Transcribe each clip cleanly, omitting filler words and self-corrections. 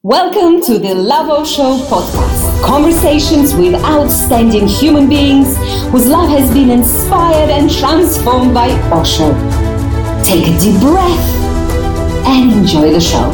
Welcome to the Love Osho podcast. Conversations with outstanding human beings whose love has been inspired and transformed by Osho. Take a deep breath and enjoy the show.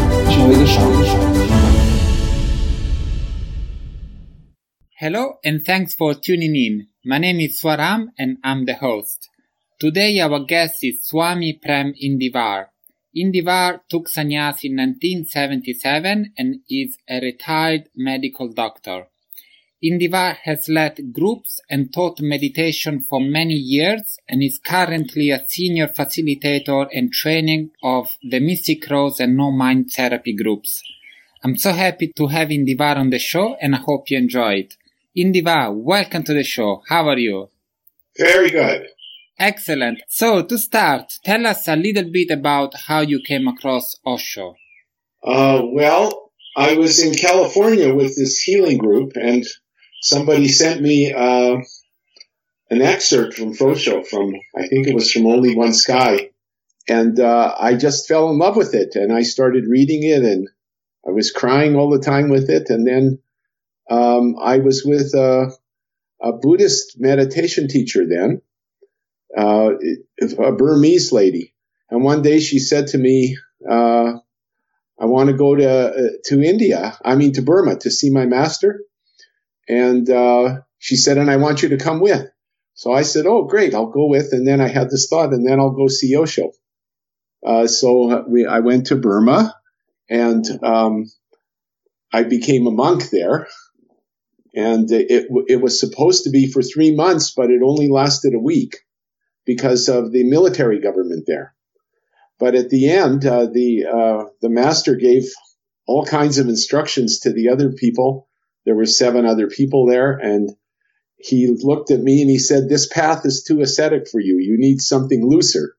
Hello and thanks for tuning in. My name is Swaram and I'm the host. Today our guest is Swami Prem Indivar. Indivar took sannyas in 1977 and is a retired medical doctor. Indivar has led groups and taught meditation for many years and is currently a senior facilitator and training of the Mystic Rose and No Mind Therapy groups. I'm so happy to have Indivar on the show and I hope you enjoy it. Indivar, welcome to the show. How are you? Very good. Excellent. So, to start, tell us a little bit about how you came across Osho. Well, I was in California with this healing group, and somebody sent me an excerpt from Osho, I think it was from Only One Sky, and I just fell in love with it, and I started reading it, and I was crying all the time with it, and then I was with a Buddhist meditation teacher then, a Burmese lady. And one day she said to me, I want to go to Burma to see my master. And she said, and I want you to come with. So I said, oh, great, I'll go with. And then I had this thought, and then I'll go see Osho. I went to Burma, and I became a monk there. And it was supposed to be for 3 months, but it only lasted a week, because of the military government there. But at the end, the master gave all kinds of instructions to the other people. There were 7 other people there, and he looked at me and he said, this path is too ascetic for you. You need something looser.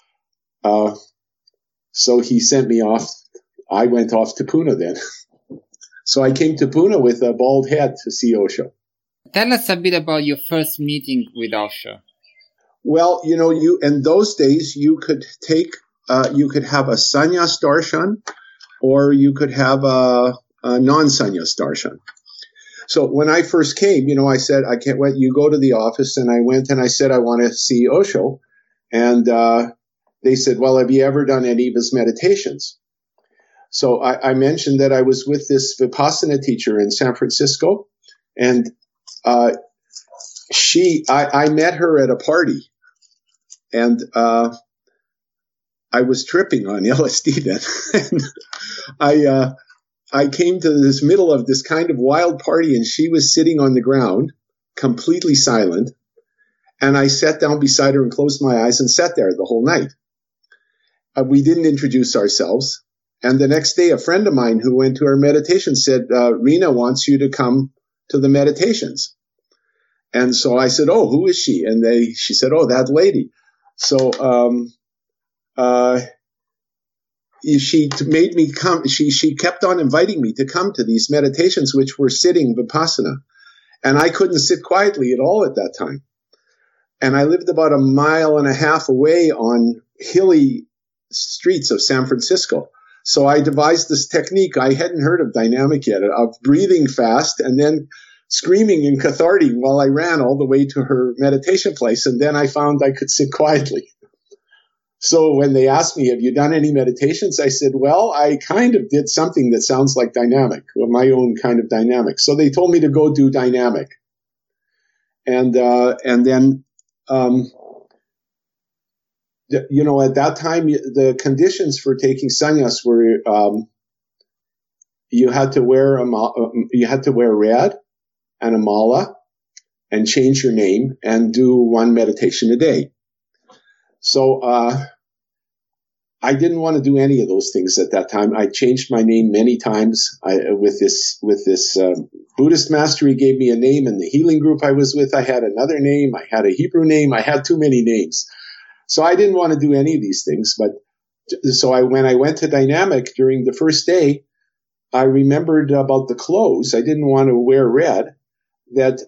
So he sent me off. I went off to Pune then. So I came to Pune with a bald head to see Osho. Tell us a bit about your first meeting with Osho. Well, in those days, you could have a sannyas darshan, or you could have a non-sannyas darshan. So when I first came, I said, I can't wait. You go to the office, and I went and I said, I want to see Osho. And they said, well, have you ever done any of his meditations? So I mentioned that I was with this Vipassana teacher in San Francisco, and I met her at a party. And I was tripping on LSD then. And I came to this middle of this kind of wild party, and she was sitting on the ground, completely silent. And I sat down beside her and closed my eyes and sat there the whole night. We didn't introduce ourselves. And the next day, a friend of mine who went to our meditation said, Rena wants you to come to the meditations. And so I said, oh, who is she? And she said, oh, that lady. So she made me come. She kept on inviting me to come to these meditations, which were sitting Vipassana. And I couldn't sit quietly at all at that time. And I lived about 1.5 miles away on hilly streets of San Francisco. So I devised this technique. I hadn't heard of dynamic yet, of breathing fast and then screaming in Catharti while I ran all the way to her meditation place. And then I found I could sit quietly. So when they asked me, have you done any meditations? I said, well, I kind of did something that sounds like dynamic, my own kind of dynamic. So they told me to go do dynamic. And then, at that time, the conditions for taking sannyas were, you had to wear red and a mala, and change your name, and do 1 meditation a day. So I didn't want to do any of those things at that time. I changed my name many times. With this Buddhist master, he gave me a name. In the healing group I was with, I had another name. I had a Hebrew name. I had too many names. So I didn't want to do any of these things. When I went to dynamic during the first day, I remembered about the clothes. I didn't want to wear red. That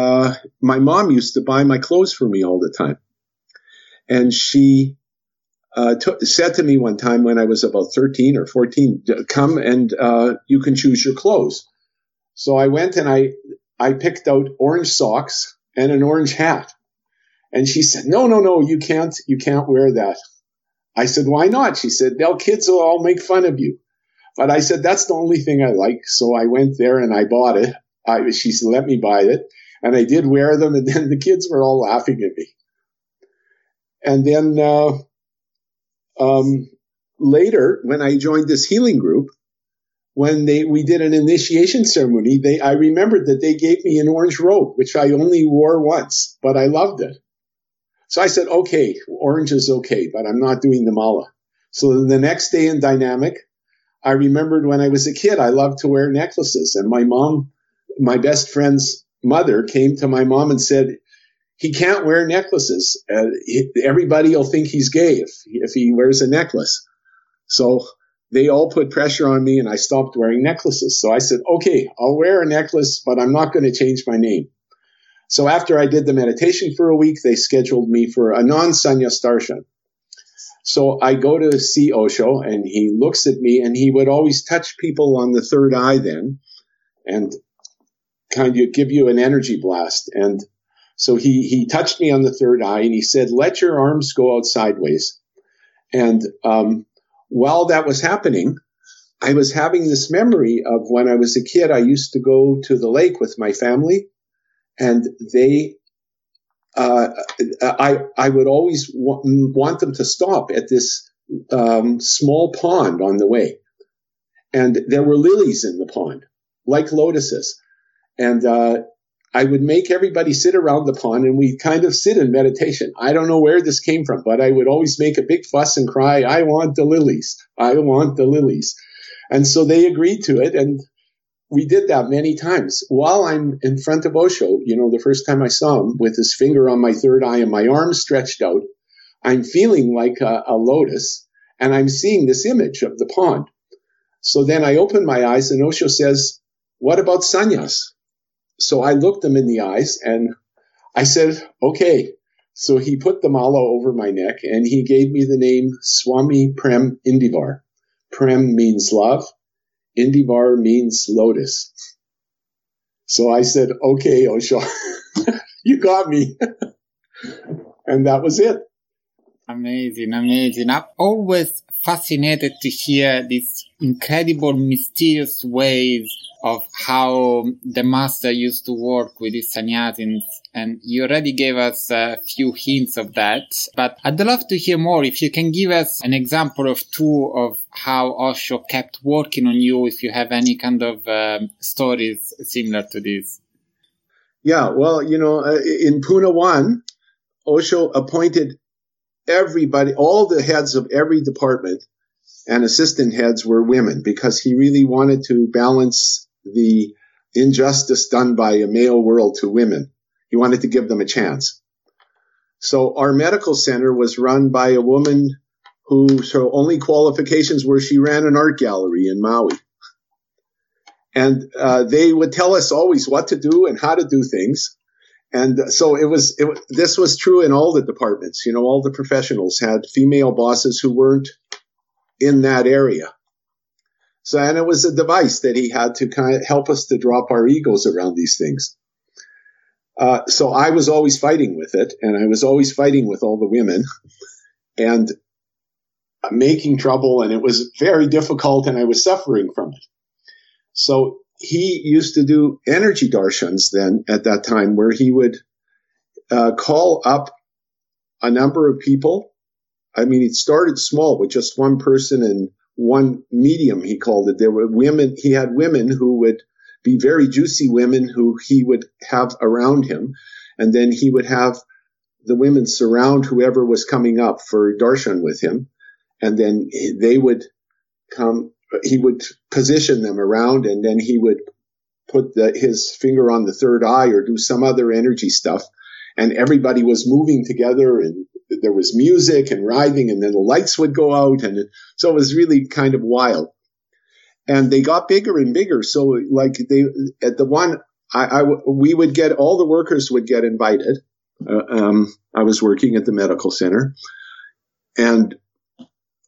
my mom used to buy my clothes for me all the time, and she said to me one time when I was about 13 or 14, come and you can choose your clothes. So I went and I picked out orange socks and an orange hat. And she said, no, you can't wear that. I said, why not? She said, kids will all make fun of you. But I said, that's the only thing I like. So I went there and I bought it. She said, let me buy it. And I did wear them. And then the kids were all laughing at me. And then later, when I joined this healing group, when we did an initiation ceremony, I remembered that they gave me an orange robe, which I only wore once, but I loved it. So I said, okay, orange is okay, but I'm not doing the mala. So the next day in Dynamic, I remembered when I was a kid, I loved to wear necklaces. And my mom, my best friend's mother, came to my mom and said, he can't wear necklaces. Everybody will think he's gay if he wears a necklace. So they all put pressure on me and I stopped wearing necklaces. So I said, okay, I'll wear a necklace, but I'm not going to change my name. So after I did the meditation for a week, they scheduled me for a non-sannyas darshan. So I go to see Osho and he looks at me and he would always touch people on the third eye then and kind of give you an energy blast. And so he touched me on the third eye and he said, let your arms go out sideways. And while that was happening, I was having this memory of when I was a kid, I used to go to the lake with my family. And I would always want them to stop at this small pond on the way. And there were lilies in the pond, like lotuses. And I would make everybody sit around the pond and we'd kind of sit in meditation. I don't know where this came from, but I would always make a big fuss and cry, I want the lilies. I want the lilies. And so they agreed to it. And we did that many times. While I'm in front of Osho, the first time I saw him with his finger on my third eye and my arms stretched out, I'm feeling like a lotus and I'm seeing this image of the pond. So then I open my eyes and Osho says, what about sannyas? So I looked him in the eyes and I said, okay. So he put the mala over my neck and he gave me the name Swami Prem Indivar. Prem means love. Indivar means lotus. So I said, okay, Osho, you got me. And that was it. Amazing. I'm always fascinated to hear these incredible, mysterious ways of how the master used to work with his sannyasins. And you already gave us a few hints of that. But I'd love to hear more. If you can give us an example of two of how Osho kept working on you, if you have any kind of stories similar to this. Yeah, well, in Pune 1, Osho appointed everybody, all the heads of every department and assistant heads were women because he really wanted to balance the injustice done by a male world to women. He wanted to give them a chance. So our medical center was run by a woman whose only qualifications were she ran an art gallery in Maui. And they would tell us always what to do and how to do things. And so this was true in all the departments. All the professionals had female bosses who weren't in that area. So, and it was a device that he had to kind of help us to drop our egos around these things. So I was always fighting with it, and I was always fighting with all the women and making trouble, and it was very difficult, and I was suffering from it. So he used to do energy darshans then at that time where he would call up a number of people. I mean, it started small with just one person and one medium, he called it. There were women, he had women who would be very juicy women who he would have around him. And then he would have the women surround whoever was coming up for darshan with him. And then they would come, he would position them around, and then he would put his finger on the third eye or do some other energy stuff. And everybody was moving together, and there was music and writhing, and then the lights would go out. And so it was really kind of wild. And they got bigger and bigger. So like at the one, we would get, all the workers would get invited. I was working at the medical center, and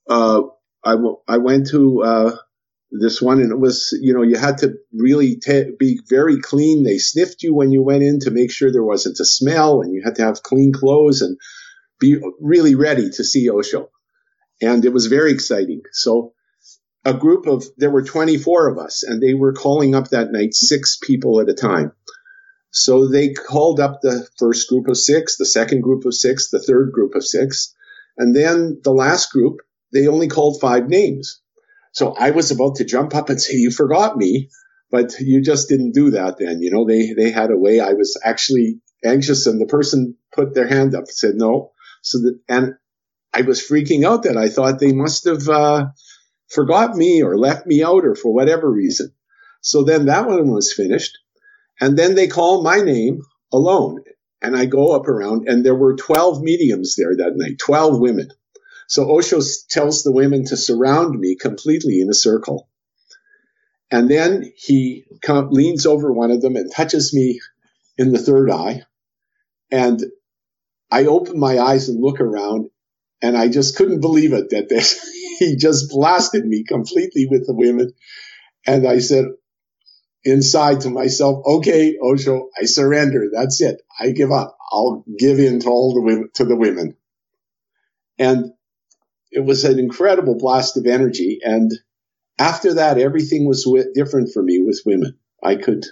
I went to this one, and it was, you had to really be very clean. They sniffed you when you went in to make sure there wasn't a smell, and you had to have clean clothes and be really ready to see Osho. And it was very exciting. So there were 24 of us, and they were calling up that night 6 people at a time. So they called up the first group of 6, the second group of 6, the third group of 6. And then the last group, they only called 5 names. So I was about to jump up and say, you forgot me, but you just didn't do that then. They had a way. I was actually anxious, and the person put their hand up and said no. And I was freaking out that I thought they must have forgot me or left me out or for whatever reason. So then that one was finished. And then they call my name alone. And I go up around, and there were 12 mediums there that night, 12 women. So Osho tells the women to surround me completely in a circle. And then he leans over one of them and touches me in the third eye. And I open my eyes and look around, and I just couldn't believe it that he just blasted me completely with the women. And I said inside to myself, okay, Osho, I surrender. That's it. I give up. I'll give in to the women. And it was an incredible blast of energy. And after that, everything was different for me with women. I could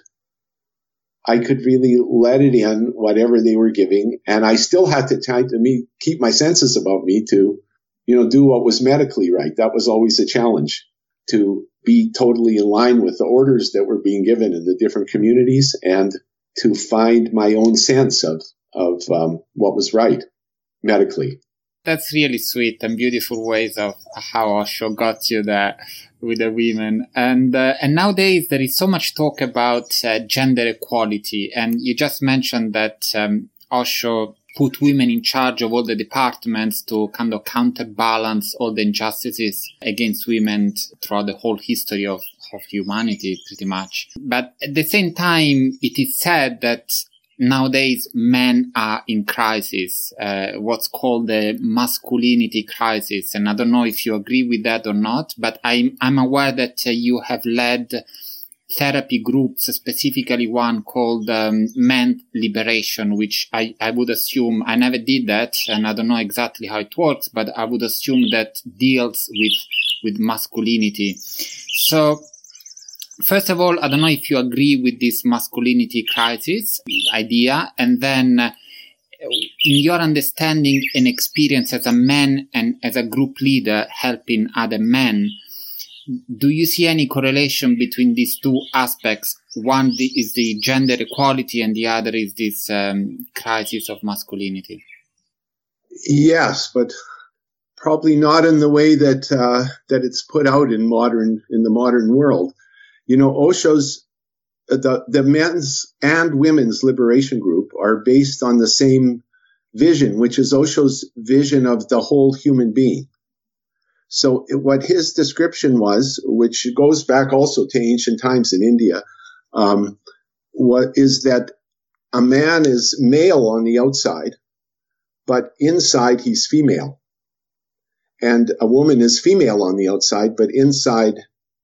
really let it in, whatever they were giving. And I still had to keep my senses about me to, do what was medically right. That was always a challenge, to be totally in line with the orders that were being given in the different communities, and to find my own sense of what was right medically. That's really sweet and beautiful ways of how Osho got you there with the women. And nowadays there is so much talk about gender equality. And you just mentioned that Osho put women in charge of all the departments to kind of counterbalance all the injustices against women throughout the whole history of humanity, pretty much. But at the same time, it is said that nowadays, men are in crisis, what's called the masculinity crisis. And I don't know if you agree with that or not, but I'm aware that you have led therapy groups, specifically one called Men Liberation, which I would assume, I never did that, and I don't know exactly how it works, but I would assume that deals with masculinity. So, first of all, I don't know if you agree with this masculinity crisis idea, and then in your understanding and experience as a man and as a group leader helping other men, do you see any correlation between these two aspects? One is the gender equality, and the other is this crisis of masculinity. Yes, but probably not in the way that it's put out in the modern world. Osho's the men's and women's liberation group are based on the same vision, which is Osho's vision of the whole human being. So what his description was, which goes back also to ancient times in India, what is that a man is male on the outside, but inside he's female. And a woman is female on the outside, but inside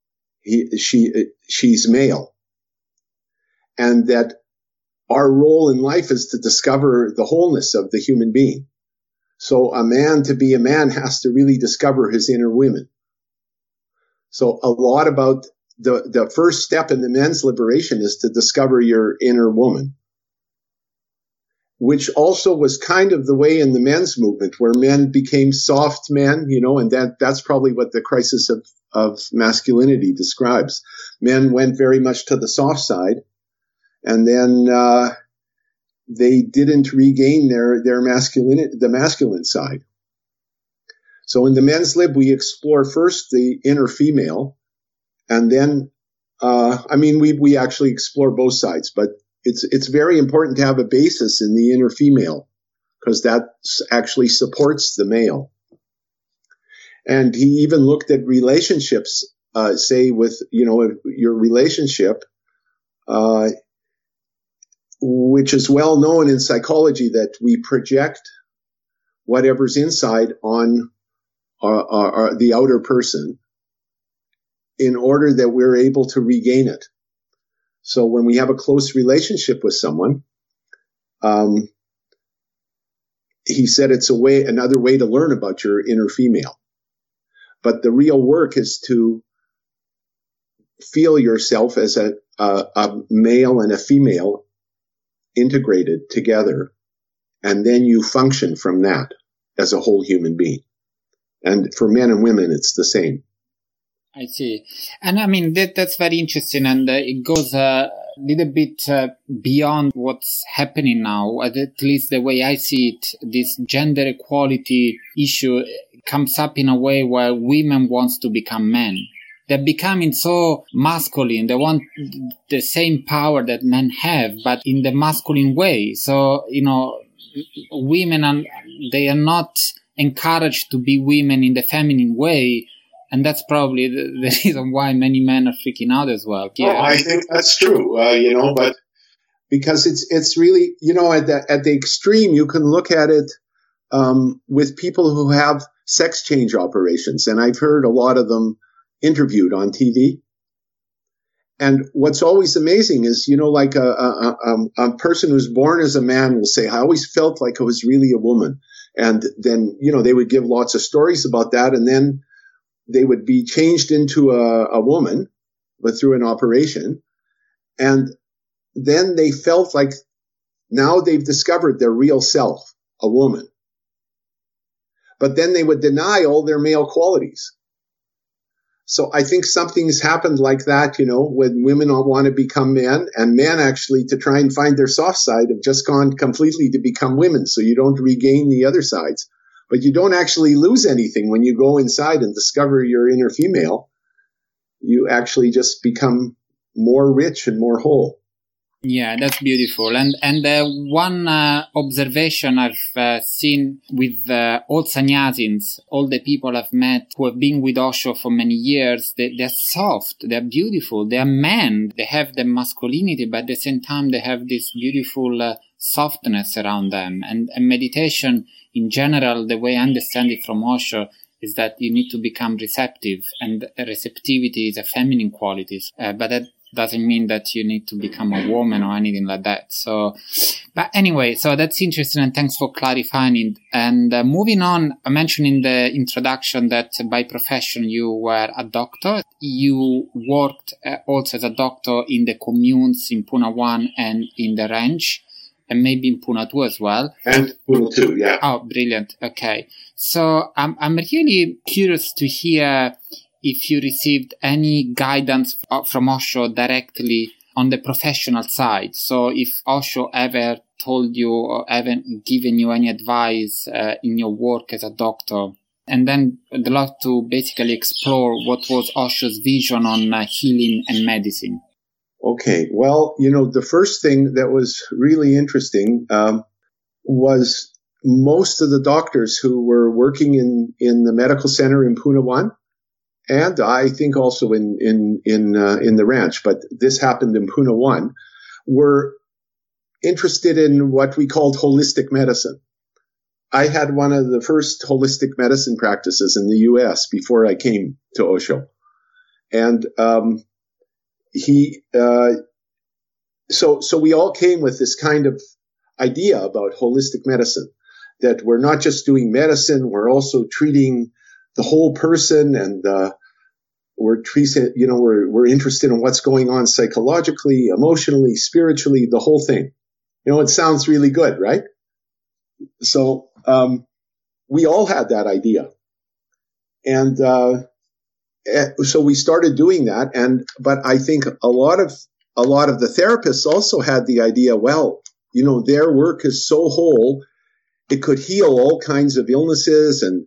she's male. And that our role in life is to discover the wholeness of the human being. So a man, to be a man, has to really discover his inner women. So a lot about the first step in the men's liberation is to discover your inner woman, which also was kind of the way in the men's movement, where men became soft men, and that's probably what the crisis of masculinity describes. Men went very much to the soft side, and then they didn't regain their masculinity, the masculine side. So in the men's lib, we explore first the inner female, and then, we actually explore both sides, but it's very important to have a basis in the inner female, because that actually supports the male. And he even looked at relationships, say with, your relationship, which is well known in psychology, that we project whatever's inside on or the outer person in order that we're able to regain it. So when we have a close relationship with someone, he said it's another way to learn about your inner female. But the real work is to feel yourself as a male and a female integrated together, and then you function from that as a whole human being. And for men and women, it's the same. I see. And I mean, that's very interesting, and it goes a little bit beyond what's happening now. At least the way I see it, this gender equality issue comes up in a way where women want to become men. They're becoming so masculine. They want the same power that men have, but in the masculine way. So, women, they are not encouraged to be women in the feminine way. And that's probably the reason why many men are freaking out as well. Yeah. Oh, I think that's true, but because it's really, at the extreme, you can look at it with people who have sex change operations. And I've heard a lot of them interviewed on TV. And what's always amazing is, like a person who's born as a man will say, I always felt like I was really a woman. And then, they would give lots of stories about that. And then they would be changed into a woman, but through an operation. And then they felt like now they've discovered their real self, a woman. But then they would deny all their male qualities. So I think something's happened like that, when women all want to become men, and men actually, to try and find their soft side, have just gone completely to become women. So you don't regain the other sides. But you don't actually lose anything when you go inside and discover your inner female. You actually just become more rich and more whole. Yeah, that's beautiful. And one observation I've seen with all sannyasins, all the people I've met who have been with Osho for many years, they're soft, they're beautiful, they're men, they have the masculinity, but at the same time they have this beautiful softness around them. And meditation in general, the way I understand it from Osho, is that you need to become receptive, and receptivity is a feminine quality, but that doesn't mean that you need to become a woman or anything like that. So, but anyway, so that's interesting, and thanks for clarifying it. And moving on, I mentioned in the introduction that by profession you were a doctor. You worked also as a doctor in the communes in Pune 1 and in the ranch, and maybe in Pune 2 as well. And Pune 2, yeah. Oh, brilliant. Okay. So I'm really curious to hear if you received any guidance from Osho directly on the professional side. So if Osho ever told you or ever given you any advice in your work as a doctor. And then I'd love to basically explore what was Osho's vision on healing and medicine. Okay. Well, the first thing that was really interesting was most of the doctors who were working in the medical center in Pune 1, and I think also in the ranch, but this happened in Pune 1, were interested in what we called holistic medicine. I had one of the first holistic medicine practices in the U.S. before I came to Osho. And so we all came with this kind of idea about holistic medicine, that we're not just doing medicine, we're also treating the whole person, and we're interested in what's going on psychologically, emotionally, spiritually, the whole thing. It sounds really good, right? So we all had that idea, and so we started doing that. But I think a lot of the therapists also had the idea, well, their work is so whole, it could heal all kinds of illnesses, and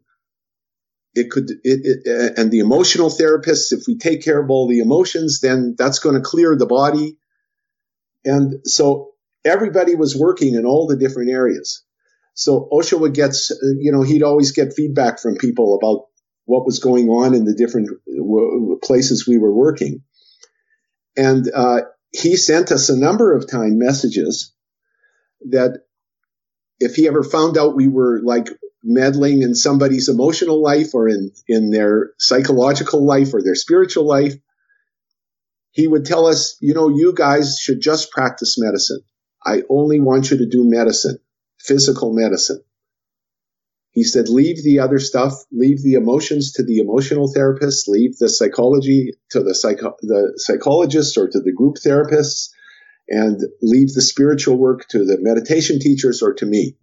and the emotional therapists, if we take care of all the emotions, then that's going to clear the body. And so everybody was working in all the different areas. So Osho would get, he'd always get feedback from people about what was going on in the different places we were working. And he sent us a number of time messages that if he ever found out we were like meddling in somebody's emotional life or in their psychological life or their spiritual life, he would tell us, you guys should just practice medicine. I only want you to do medicine, physical medicine. He said, leave the other stuff, leave the emotions to the emotional therapists, leave the psychology to the psychologists or to the group therapists, and leave the spiritual work to the meditation teachers or to me.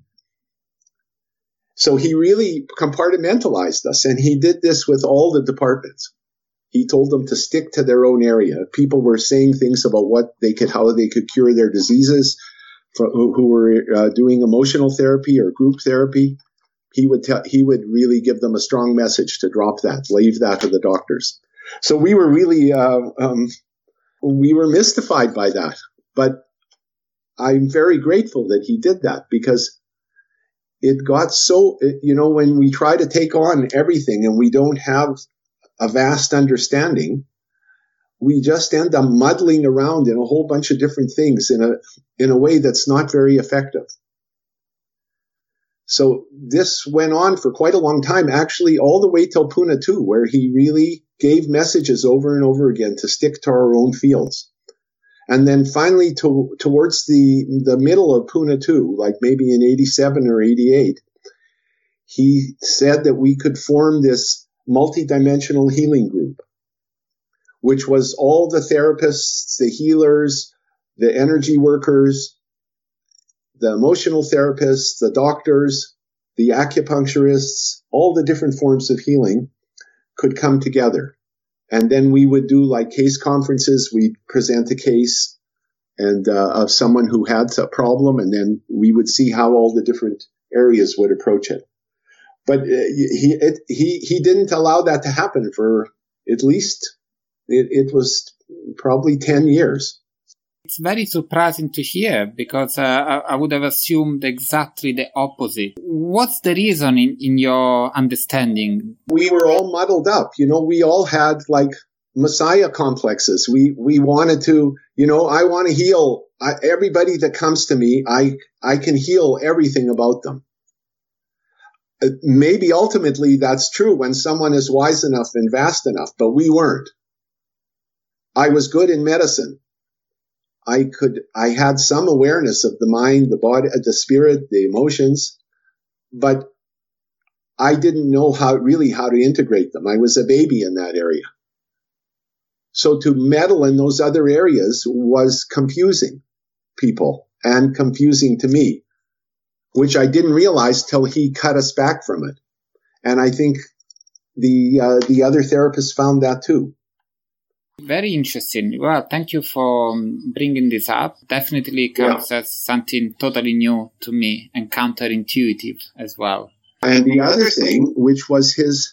So he really compartmentalized us, and he did this with all the departments. He told them to stick to their own area. People were saying things about how they could cure their diseases, who were doing emotional therapy or group therapy. He would really give them a strong message to drop that, leave that to the doctors. So we were really we were mystified by that. But I'm very grateful that he did that, because it got so, when we try to take on everything and we don't have a vast understanding, we just end up muddling around in a whole bunch of different things in a way that's not very effective. So this went on for quite a long time, actually all the way till Pune 2, where he really gave messages over and over again to stick to our own fields. And then finally towards the middle of Pune 2, like maybe in 87 or 88, he said that we could form this multidimensional healing group, which was all the therapists, the healers, the energy workers, the emotional therapists, the doctors, the acupuncturists, all the different forms of healing could come together. And then we would do like case conferences. We'd present a case of someone who had a problem, and then we would see how all the different areas would approach it. But he didn't allow that to happen for at least, it was probably 10 years. It's very surprising to hear, because I would have assumed exactly the opposite. What's the reason in your understanding? We were all muddled up. We all had like Messiah complexes. We wanted to, I want to heal everybody that comes to me. I can heal everything about them. Maybe ultimately that's true when someone is wise enough and vast enough, but we weren't. I was good in medicine. I had some awareness of the mind, the body, the spirit, the emotions, but I didn't know how to integrate them. I was a baby in that area. So to meddle in those other areas was confusing people and confusing to me, which I didn't realize till he cut us back from it. And I think the other therapists found that too. Very interesting. Well, thank you for bringing this up. Definitely comes as something totally new to me and counterintuitive as well. And the other thing, which was his,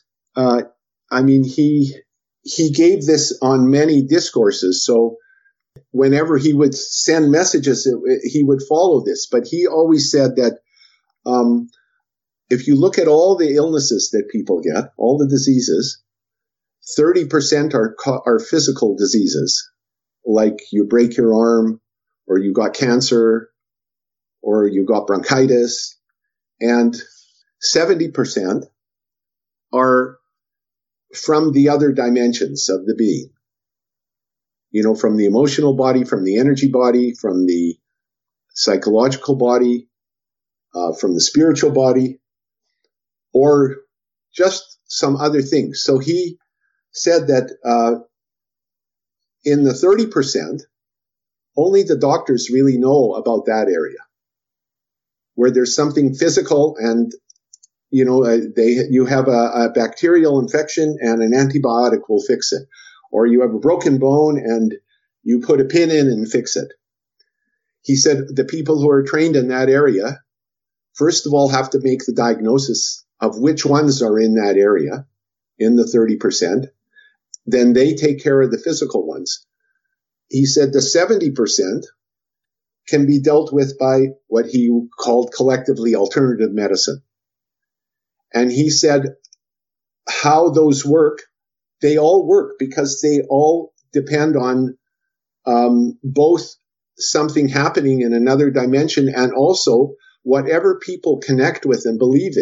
he gave this on many discourses. So whenever he would send messages, he would follow this. But he always said that if you look at all the illnesses that people get, all the diseases, 30% are physical diseases, like you break your arm, or you got cancer, or you got bronchitis, and 70% are from the other dimensions of the being. From the emotional body, from the energy body, from the psychological body, from the spiritual body, or just some other things. So he said that in the 30%, only the doctors really know about that area, where there's something physical and, you have a bacterial infection and an antibiotic will fix it. Or you have a broken bone and you put a pin in and fix it. He said the people who are trained in that area, first of all, have to make the diagnosis of which ones are in that area, in the 30%. Then they take care of the physical ones. He said the 70% can be dealt with by what he called collectively alternative medicine. And he said how those work, they all work because they all depend on both something happening in another dimension and also whatever people connect with and believe in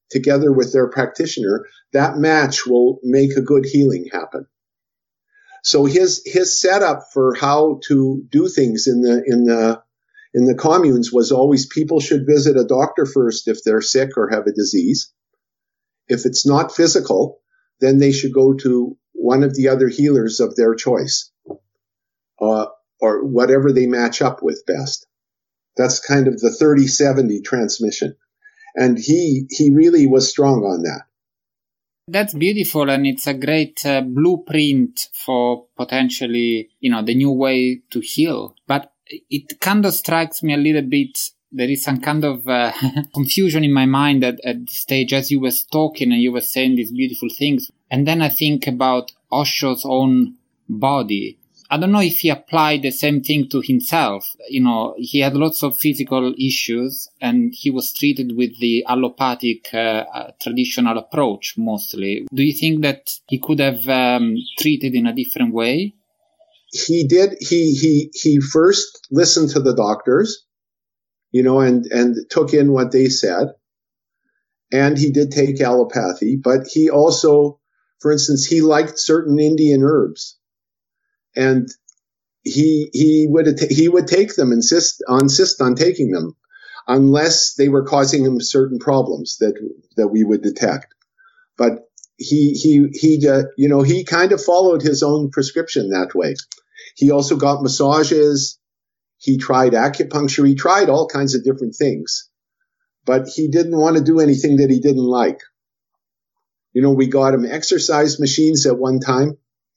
together with their practitioner, that match will make a good healing happen. So his setup for how to do things in the communes was always people should visit a doctor first if they're sick or have a disease. If it's not physical, then they should go to one of the other healers of their choice, or whatever they match up with best. That's kind of the 30-70 transmission. And he really was strong on that. That's beautiful, and it's a great blueprint for potentially, the new way to heal. But it kind of strikes me a little bit. There is some kind of confusion in my mind at this stage as you were talking and you were saying these beautiful things. And then I think about Osho's own body. I don't know if he applied the same thing to himself. He had lots of physical issues and he was treated with the allopathic traditional approach mostly. Do you think that he could have treated in a different way? He did. He first listened to the doctors, and took in what they said. And he did take allopathy, but he also, for instance, he liked certain Indian herbs. And he would take them, insist on taking them, unless they were causing him certain problems that we would detect. But he kind of followed his own prescription that way. He also got massages. He tried acupuncture. He tried all kinds of different things, but he didn't want to do anything that he didn't like. We got him exercise machines at one time.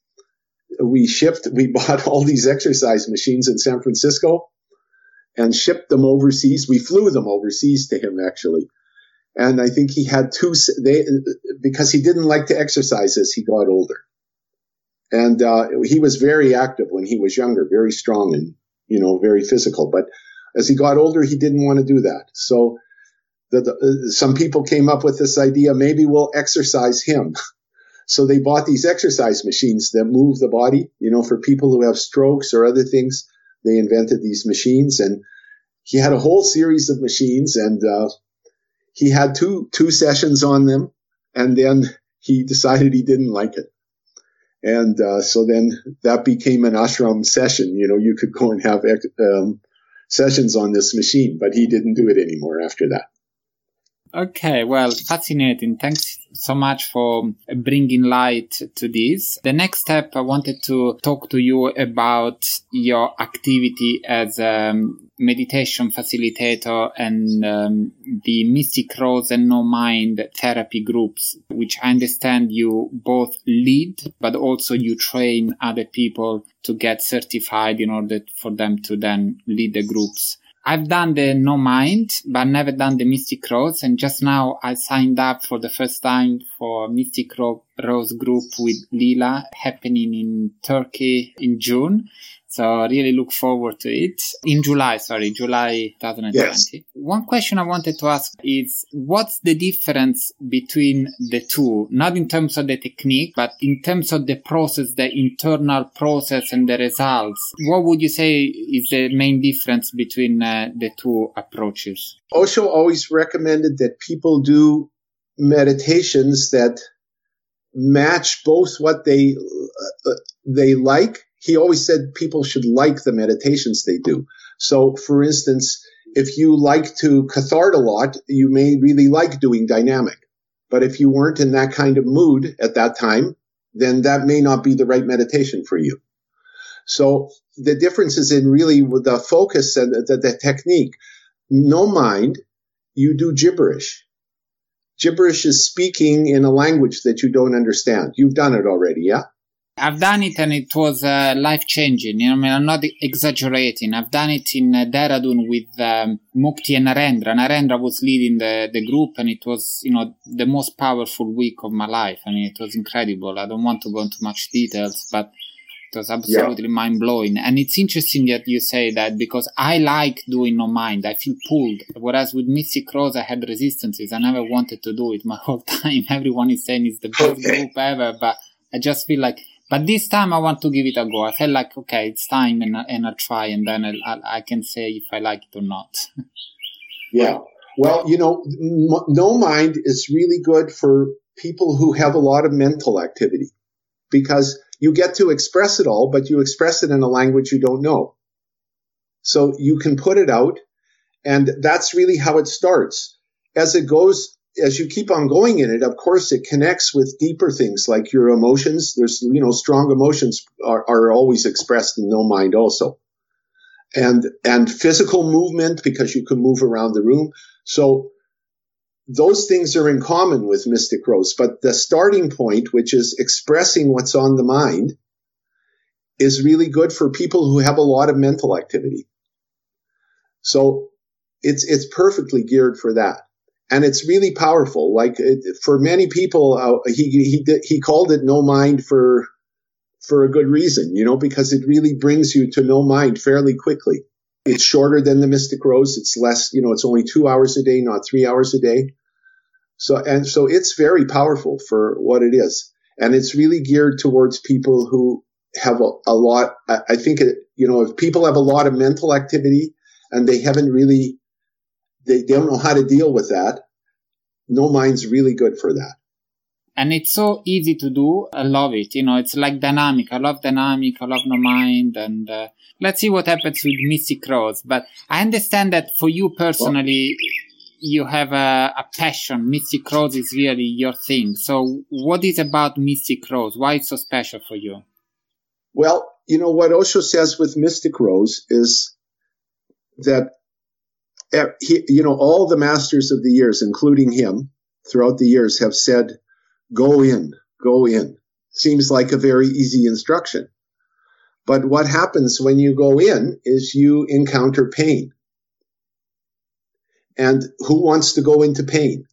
We bought all these exercise machines in San Francisco and shipped them overseas. We flew them overseas to him, actually. And I think he had because he didn't like to exercise as he got older. And he was very active when he was younger, very strong and, very physical. But as he got older, he didn't want to do that. So some people came up with this idea, maybe we'll exercise him. So they bought these exercise machines that move the body, for people who have strokes or other things. They invented these machines, and he had a whole series of machines, and he had two sessions on them, and then he decided he didn't like it. And so then that became an ashram session. You could go and have sessions on this machine, but he didn't do it anymore after that. Okay, well, fascinating. Thanks so much for bringing light to this. The next step, I wanted to talk to you about your activity as a meditation facilitator and the Mystic Rose and No Mind therapy groups, which I understand you both lead, but also you train other people to get certified in order for them to then lead the groups. I've done the No Mind, but never done the Mystic Rose. And just now I signed up for the first time for Mystic Rose group with Lila happening in Turkey in June. So I really look forward to it. July 2020. Yes. One question I wanted to ask is, what's the difference between the two? Not in terms of the technique, but in terms of the process, the internal process and the results. What would you say is the main difference between the two approaches? Osho always recommended that people do meditations that match both what they like. He always said people should like the meditations they do. So, for instance, if you like to cathart a lot, you may really like doing dynamic. But if you weren't in that kind of mood at that time, then that may not be the right meditation for you. So the difference is in really the focus and the technique. No mind, you do gibberish. Gibberish is speaking in a language that you don't understand. You've done it already, yeah? I've done it and it was life-changing. I'm not exaggerating. I've done it in Dehradun with Mukti and Narendra. Narendra was leading the group, and it was, the most powerful week of my life. It was incredible. I don't want to go into much details, but it was absolutely mind-blowing. And it's interesting that you say that, because I like doing No Mind. I feel pulled. Whereas with Mystic Rose, I had resistances. I never wanted to do it my whole time. Everyone is saying it's the best group ever, but I just feel like, but this time I want to give it a go. I felt like, okay, it's time, and I'll try, and then I can say if I like it or not. Yeah. Well, no mind is really good for people who have a lot of mental activity, because you get to express it all, but you express it in a language you don't know. So you can put it out, and that's really how it starts. As you keep on going in it, of course, it connects with deeper things like your emotions. There's, strong emotions are always expressed in no mind also. And physical movement, because you can move around the room. So those things are in common with Mystic Rose. But the starting point, which is expressing what's on the mind, is really good for people who have a lot of mental activity. So it's perfectly geared for that. And it's really powerful. Like for many people, he called it no mind for a good reason, because it really brings you to no mind fairly quickly. It's shorter than the Mystic Rose. It's less, it's only 2 hours a day, not 3 hours a day. So it's very powerful for what it is. And it's really geared towards people who have a lot. I think, if people have a lot of mental activity and they don't know how to deal with that, no mind's really good for that. And it's so easy to do. I love it. It's like dynamic. I love dynamic. I love no mind. And let's see what happens with Mystic Rose. But I understand that for you personally, you have a passion. Mystic Rose is really your thing. So what is about Mystic Rose? Why it's so special for you? Well, what Osho says with Mystic Rose is that, all the masters of the years, including him, throughout the years have said, go in. Seems like a very easy instruction. But what happens when you go in is you encounter pain. And who wants to go into pain?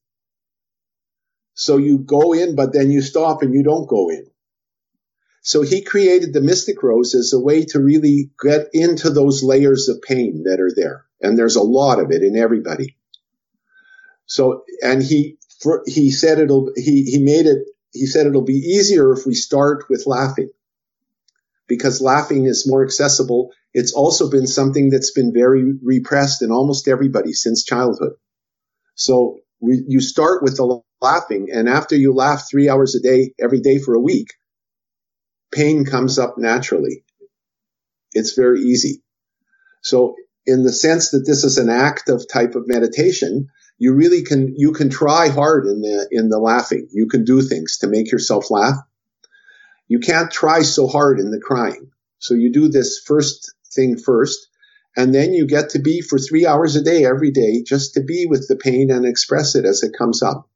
So you go in, but then you stop and you don't go in. So he created the Mystic Rose as a way to really get into those layers of pain that are there. And there's a lot of it in everybody. So, and he said it'll be easier if we start with laughing, because laughing is more accessible. It's also been something that's been very repressed in almost everybody since childhood. So you start with the laughing, and after you laugh 3 hours a day, every day for a week, pain comes up naturally. It's very easy. So in the sense that this is an active type of meditation, you can try hard in the laughing. You can do things to make yourself laugh. You can't try so hard in the crying. So you do this first thing first, and then you get to be for 3 hours a day, every day, just to be with the pain and express it as it comes up.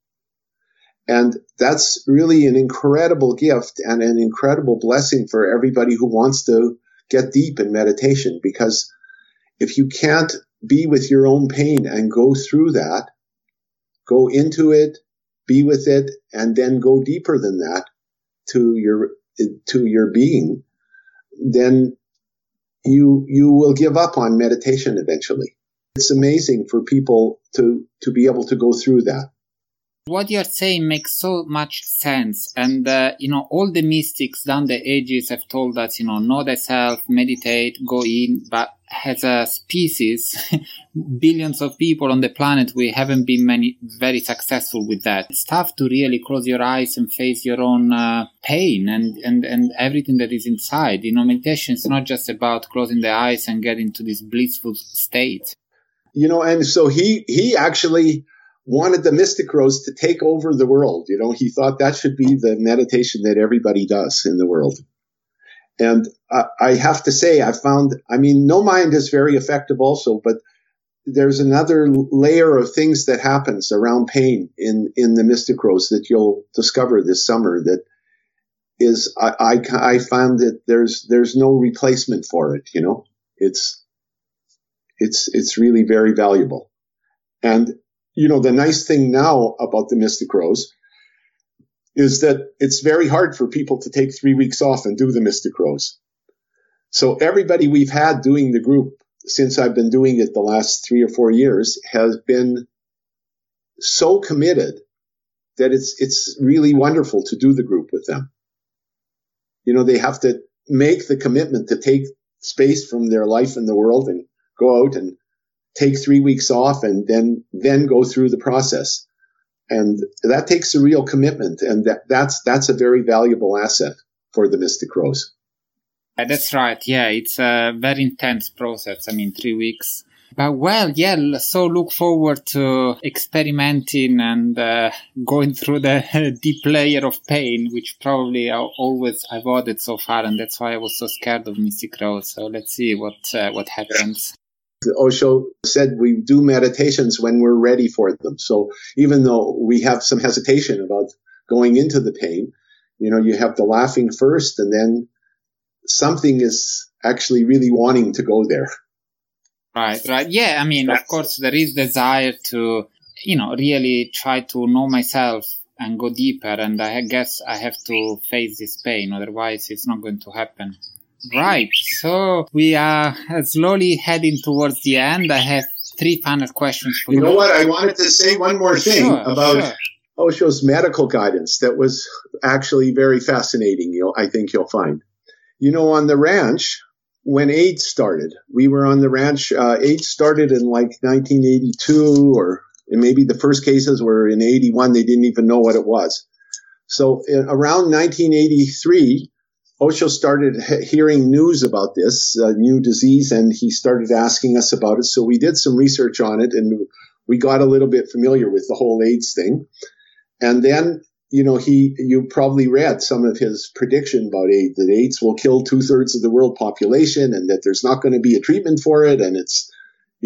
And that's really an incredible gift and an incredible blessing for everybody who wants to get deep in meditation, because if you can't be with your own pain and go through that, go into it, be with it, and then go deeper than that to your being, then you will give up on meditation eventually. It's amazing for people to be able to go through that. What you're saying makes so much sense. And, all the mystics down the ages have told us, know thyself, meditate, go in. But as a species, billions of people on the planet, we haven't been very successful with that. It's tough to really close your eyes and face your own pain and everything that is inside. Meditation is not just about closing the eyes and getting to this blissful state. And so he actually wanted the Mystic Rose to take over the world. He thought that should be the meditation that everybody does in the world. And I have to say, no mind is very effective also, but there's another layer of things that happens around pain in the Mystic Rose that you'll discover this summer that is, I found that there's no replacement for it, It's really very valuable. And the nice thing now about the Mystic Rose is that it's very hard for people to take 3 weeks off and do the Mystic Rose. So everybody we've had doing the group since I've been doing it the last 3 or 4 years has been so committed that it's really wonderful to do the group with them. They have to make the commitment to take space from their life in the world and go out and take 3 weeks off and then go through the process. And that takes a real commitment, and that's a very valuable asset for the Mystic Rose. That's right. Yeah, it's a very intense process. 3 weeks. But so look forward to experimenting and going through the deep layer of pain, which probably I always avoided so far, and that's why I was so scared of Mystic Rose. So let's see what happens. Osho said we do meditations when we're ready for them. So even though we have some hesitation about going into the pain, you have the laughing first, and then something is actually really wanting to go there. Right. Yeah, of course, there is desire to, really try to know myself and go deeper. And I guess I have to face this pain. Otherwise, it's not going to happen. Right. So we are slowly heading towards the end. I have 3 final questions for you. You know what? I wanted to say one more thing about Osho's medical guidance that was actually very fascinating. I think you'll find. On the ranch, when AIDS started, we were on the ranch. AIDS started in 1982, and maybe the first cases were in 81. They didn't even know what it was. So around 1983, Osho started hearing news about this new disease, and he started asking us about it. So we did some research on it, and we got a little bit familiar with the whole AIDS thing. And then, you probably read some of his prediction about AIDS, that AIDS will kill 2/3 of the world population, and that there's not going to be a treatment for it. And it's, he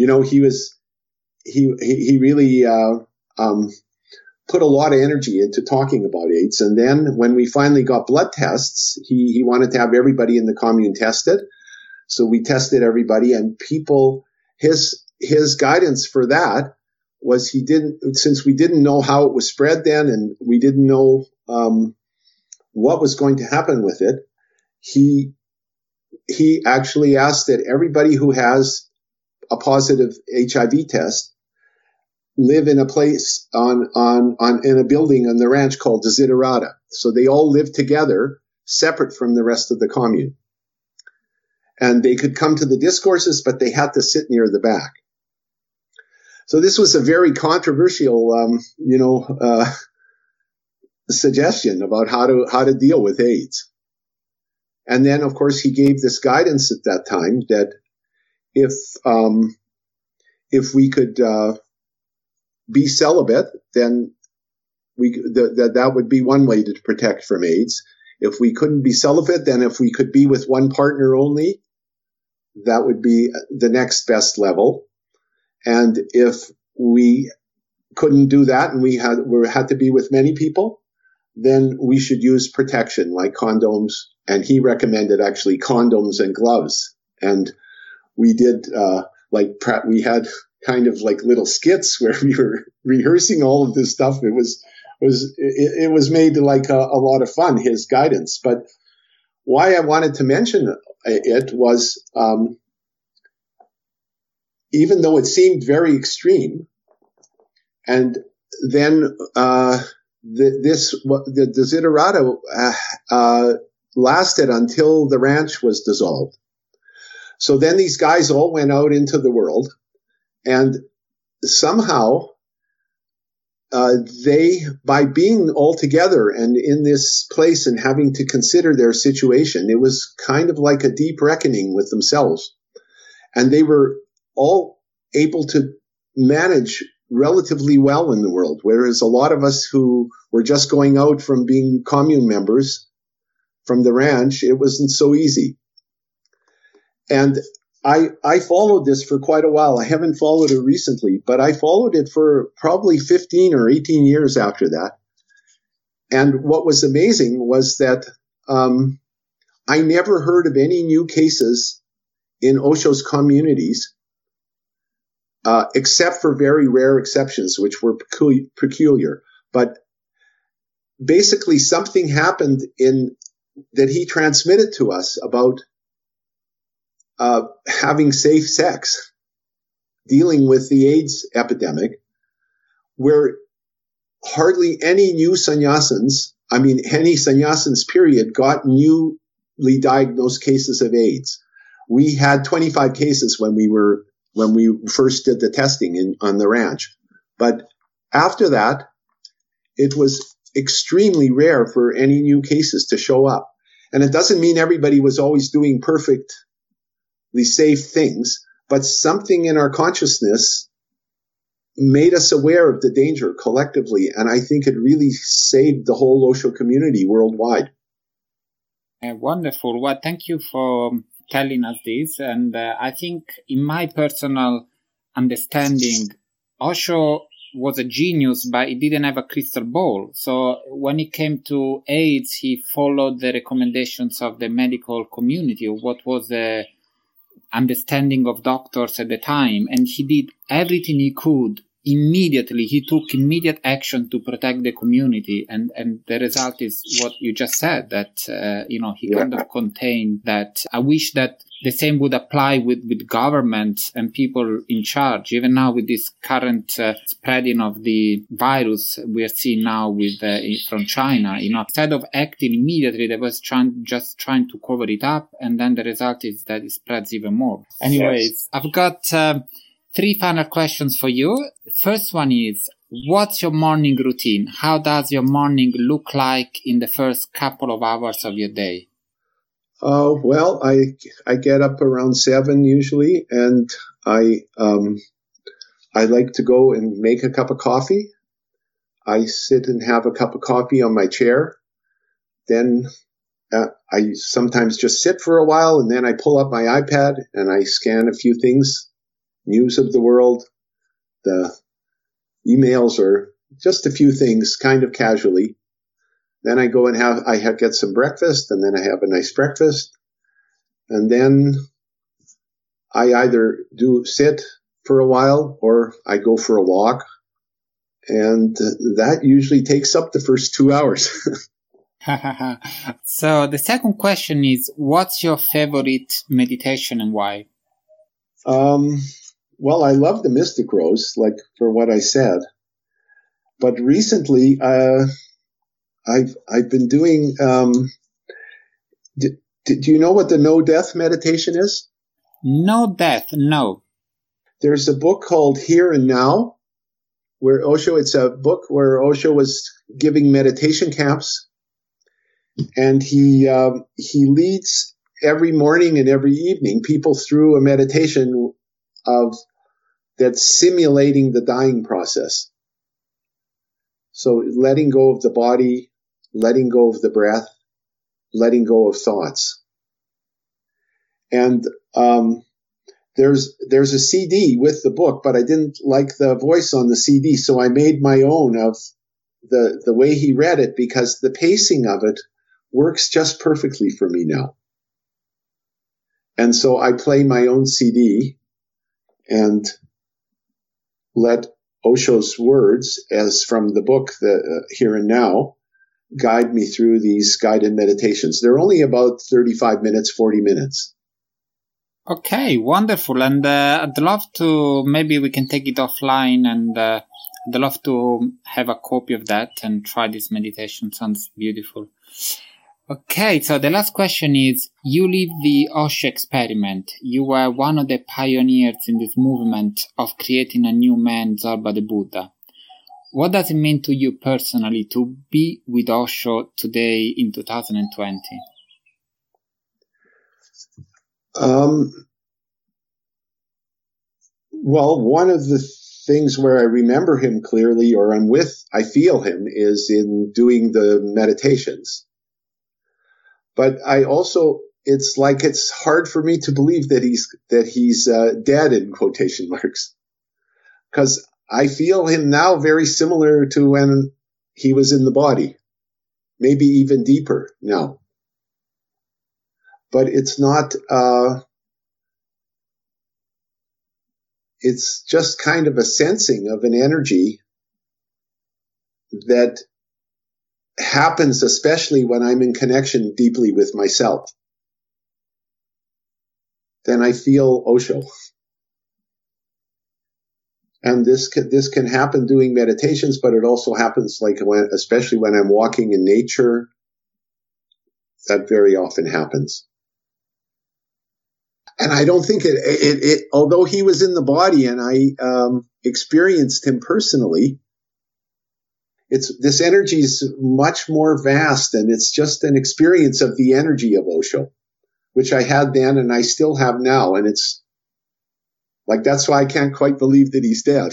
really put a lot of energy into talking about AIDS. And then when we finally got blood tests, he wanted to have everybody in the commune tested. So we tested everybody, and his guidance for that was since we didn't know how it was spread then, and we didn't know what was going to happen with it, he actually asked that everybody who has a positive HIV test live in a place in a building on the ranch called Desiderata. So they all live together, separate from the rest of the commune. And they could come to the discourses, but they had to sit near the back. So this was a very controversial, suggestion about how to deal with AIDS. And then, of course, he gave this guidance at that time that if we could be celibate, then that would be one way to protect from AIDS. If we couldn't be celibate, then if we could be with one partner only, that would be the next best level. And if we couldn't do that and we had to be with many people, then we should use protection like condoms. And he recommended actually condoms and gloves. And we did, we had kind of like little skits where we were rehearsing all of this stuff. It was made like a lot of fun, his guidance. But why I wanted to mention it was, even though it seemed very extreme, and then the Desiderata lasted until the ranch was dissolved. So then these guys all went out into the world, and somehow they, by being all together and in this place and having to consider their situation, it was kind of like a deep reckoning with themselves. And they were all able to manage relatively well in the world, whereas a lot of us who were just going out from being commune members from the ranch, it wasn't so easy. And I followed this for quite a while. I haven't followed it recently, but I followed it for probably 15 or 18 years after that. And what was amazing was that I never heard of any new cases in Osho's communities, except for very rare exceptions, which were peculiar. But basically something happened that he transmitted to us about having safe sex, dealing with the AIDS epidemic, where hardly any new sannyasins, any sannyasins period, got newly diagnosed cases of AIDS. We had 25 cases when we were when we first did the testing on the ranch. But after that, it was extremely rare for any new cases to show up. And it doesn't mean everybody was always doing perfectly safe things, but something in our consciousness made us aware of the danger collectively. And I think it really saved the whole Osho community worldwide. Wonderful. Well, thank you for telling us this. And I think in my personal understanding, Osho was a genius, but he didn't have a crystal ball. So when it came to AIDS, he followed the recommendations of the medical community, of what was the understanding of doctors at the time. And he did everything he could immediately. He took immediate action to protect the community. And the result is what you just said, that, he kind of contained that. I wish that the same would apply with government and people in charge. Even now with this current spreading of the virus we are seeing now with from China, instead of acting immediately, they was trying to cover it up, and then the result is that it spreads even more. Anyways, yes. I've got 3 final questions for you. First one is, what's your morning routine? How does your morning look like in the first couple of hours of your day? Well, I get up around 7 usually, and I like to go and make a cup of coffee. I sit and have a cup of coffee on my chair. Then I sometimes just sit for a while, and then I pull up my iPad and I scan a few things, news of the world, the emails, or just a few things, kind of casually. Then I go and get some breakfast, and then I have a nice breakfast. And then I either sit for a while or I go for a walk. And that usually takes up the first 2 hours. So the second question is, what's your favorite meditation and why? Well, I love the Mystic Rose, like for what I said. But recently, I've been doing, do you know what the no death meditation is? No death, no. There's a book called Here and Now, where it's a book where Osho was giving meditation camps, and he leads every morning and every evening people through a meditation that's simulating the dying process. So letting go of the body, letting go of the breath, letting go of thoughts. And there's a CD with the book, but I didn't like the voice on the CD, so I made my own of the way he read it, because the pacing of it works just perfectly for me now. And so I play my own CD and let Osho's words, as from the book, Here and Now, guide me through these guided meditations. They're only about 35 minutes, 40 minutes. Okay, wonderful. And I'd love to, maybe we can take it offline, and I'd love to have a copy of that and try this meditation. Sounds beautiful. Okay, so the last question is, you live the Osho experiment. You were one of the pioneers in this movement of creating a new man, Zorba the Buddha. What does it mean to you personally to be with Osho today in 2020? Well, one of the things where I remember him clearly, or I feel him, is in doing the meditations. But I also, it's hard for me to believe that he's dead, in quotation marks, because I feel him now very similar to when he was in the body, maybe even deeper now. But it's not, it's just kind of a sensing of an energy that happens especially when I'm in connection deeply with myself. Then I feel Osho. And this can happen doing meditations, but it also happens especially when I'm walking in nature. That very often happens. And I don't think it although he was in the body and I experienced him personally, this energy is much more vast, and it's just an experience of the energy of Osho, which I had then and I still have now. And it's like, that's why I can't quite believe that he's dead.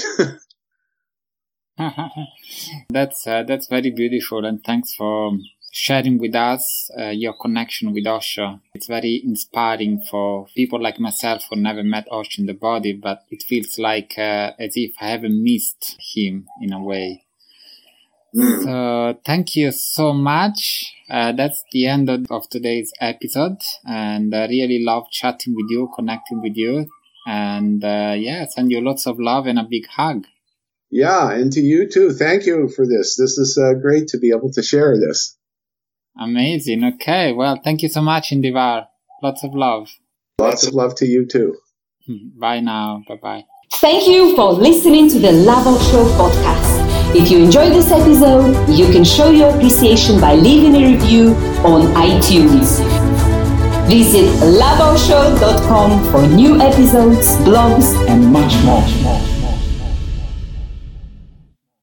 That's very beautiful, and thanks for sharing with us your connection with Osho. It's very inspiring for people like myself who never met Osho in the body, but it feels like as if I haven't missed him in a way. So thank you so much. That's the end of today's episode, and I really love chatting with you, connecting with you, and send you lots of love and a big hug. Yeah, and to you too. Thank you for this. This is great to be able to share this. Amazing. Okay, well, thank you so much, Indivar. Lots of love. Lots of love to you too. Bye now. Bye-bye. Thank you for listening to the Love Osho podcast. If you enjoyed this episode, you can show your appreciation by leaving a review on iTunes. Visit loveosho.com for new episodes, blogs, and much more.